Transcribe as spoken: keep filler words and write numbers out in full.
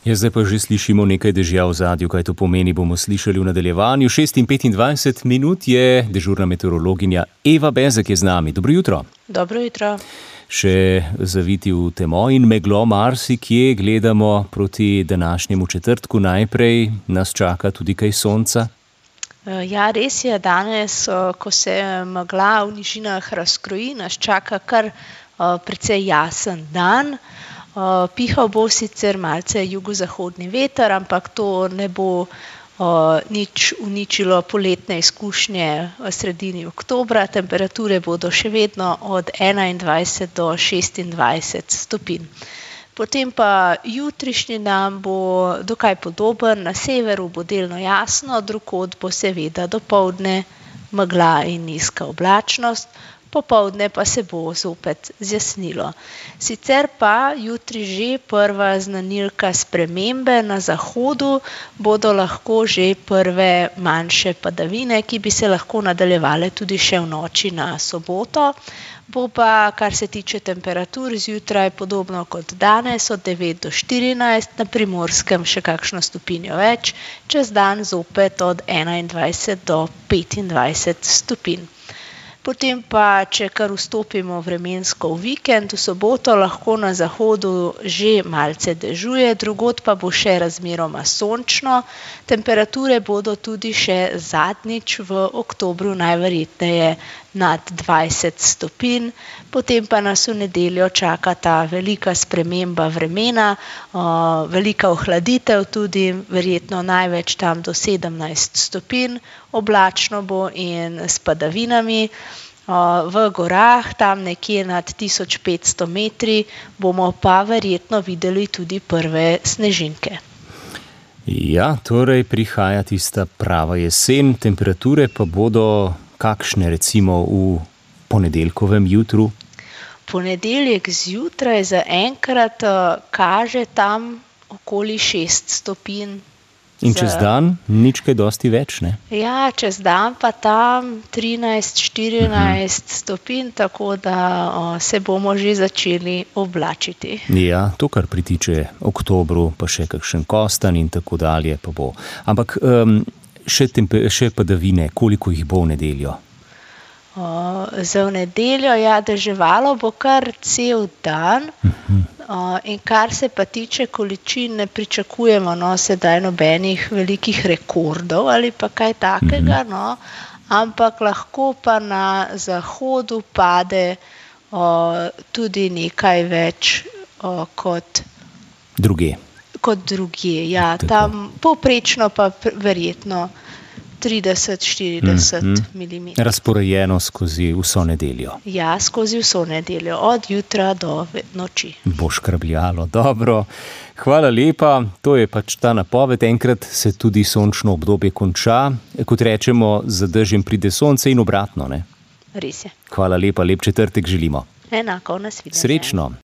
Ja, zdaj pa že slišimo nekaj dežja v zadju, kaj to pomeni, bomo slišali v nadaljevanju. šest in petindvajset minut je dežurna meteorologinja Eva Bezek je z nami. Dobro jutro. Dobro jutro. Še zaviti v temo in meglo marsikje, gledamo proti današnjemu četrtku. Najprej nas čaka tudi kaj sonca. Ja, res je, danes, ko se megla v nižinah razkroji, nas čaka kar precej jasen dan. Pihal bo sicer malce jugozahodni veter, ampak to ne bo nič uničilo poletne izkušnje v sredini oktobra. Temperature bodo še vedno od enaindvajset do šestindvajset stopinj. Potem pa jutrišnji dan bo dokaj podoben, na severu bo delno jasno, drugod bo seveda dopoldne megla in nizka oblačnost, popoldne pa se bo zopet zjasnilo. Sicer pa jutri že prva znanilka spremembe, na zahodu bodo lahko že prve manjše padavine, ki bi se lahko nadaljevale tudi še v noči na soboto. Bo pa, kar se tiče temperatur, zjutraj podobno kot danes, od devet do štirinajst, na Primorskem še kakšno stopinjo več, čez dan zopet od enaindvajset do petindvajset stopinj. Potem pa, če kar vstopimo vremensko v vikend, v soboto lahko na zahodu že malce dežuje, drugod pa bo še razmeroma sončno. Temperature bodo tudi še zadnjič v oktobru najverjetneje nad dvajset stopinj. Potem pa nas v nedeljo čaka ta velika sprememba vremena, velika ohladitev tudi, verjetno največ tam do sedemnajst stopinj, oblačno bo in s padavinami. V gorah, tam nekje nad tisoč petsto metri, bomo pa verjetno videli tudi prve snežinke. Ja, torej prihaja tista prava jesen, temperature pa bodo kakšne recimo v ponedeljkovem jutru? Ponedeljek zjutraj zaenkrat kaže tam okoli šest stopinj. In čez dan nič kaj dosti več, ne? Ja, čez dan pa tam trinajst, štirinajst stopinj, tako da se bomo že začeli oblačiti. Ja, to kar pritiče oktobru, pa še kakšen kostanj in tako dalje pa bo. Ampak um, še, tempe, še padavine, koliko jih bo v nedeljo? Uh, za v nedeljo, ja, deževalo bo kar cel dan. Uh-huh. Uh, in kar se pa tiče količin, ne pričakujemo no, sedaj nobenih velikih rekordov ali pa kaj takega, uh-huh. no, ampak lahko pa na zahodu pade uh, tudi nekaj več uh, kot druge. Kot druge, ja, tam povprečno pa verjetno trideset, štirideset mm-hmm. milimetrov. Razporejeno skozi vso nedeljo. Ja, skozi vso nedeljo, od jutra do noči. Bo škrbljalo, dobro. Hvala lepa, to je pač ta napoved. Enkrat se tudi sončno obdobje konča. Kot rečemo, za dežjem pride sonce in obratno, ne? Res je. Hvala lepa, lep četrtek želimo. Enako, nasvidenje. Srečno.